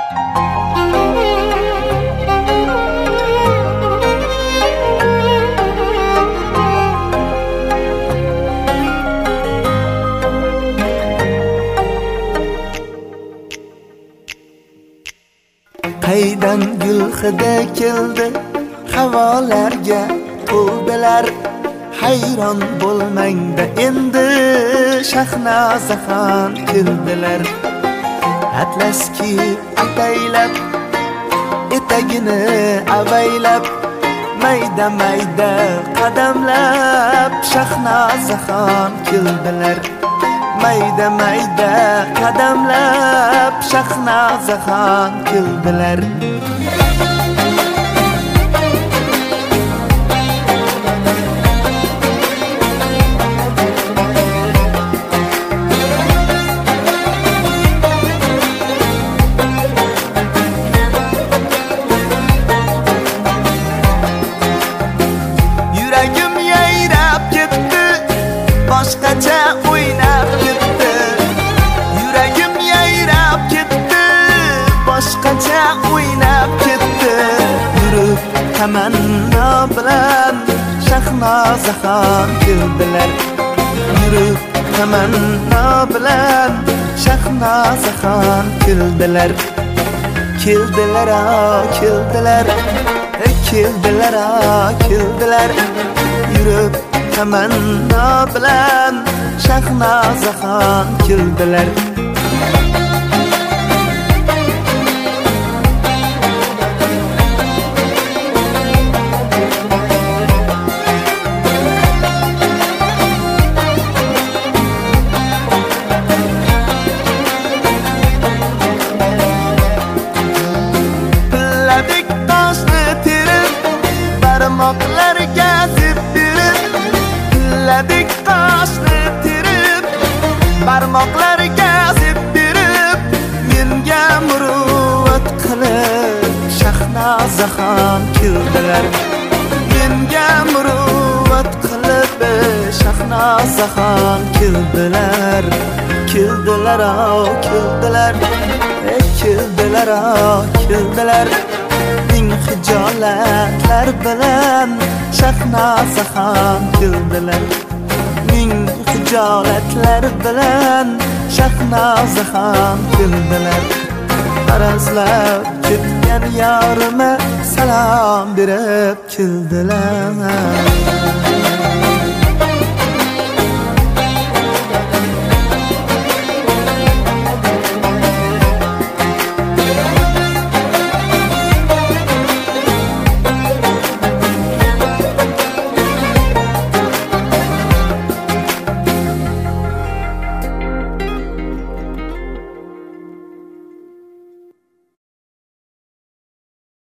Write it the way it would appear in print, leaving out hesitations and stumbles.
Qaydan gul hidi keldi, havolarga to'ldilar. Hayron bo'lmangda endi Shahnozaxon keldilar. Atlas kiyib ataylab, etagini avaylab, mayda mayda qadamlab Shahnozaxon keldilar. Mayda mayda qadamlab Shahnozaxon keldilar. Yuragim yayrab ketdi, boshqacha o'ynab ketdi. Yuragim yayrab ketdi, boshqacha o'ynab ketdi. Yurib tamanno bilan Shahnozaxon keldilar. Yurib tamanno bilan Shahnozaxon keldilar. Keldilar, keldilar, keldilar, keldilar. Yurib tamanno bilan Shahnozaxon keldilar. Pilladik toshni terib, barmoqlarga zib berib. Pilladik toshni terib, barmoqlarga zib berib. Menga muruvvat qilib Shahnozaxon keldilar. Menga muruvvat qilib Shahnozaxon keldilar. Keldilar, keldilar, keldilar, keldilar. Ming hijolatlar bilan Shahnozaxon keldilar. Ming hijolatlar bilan Shahnozaxon keldilar. Arazlab ketgan yorima salom berib keldilar.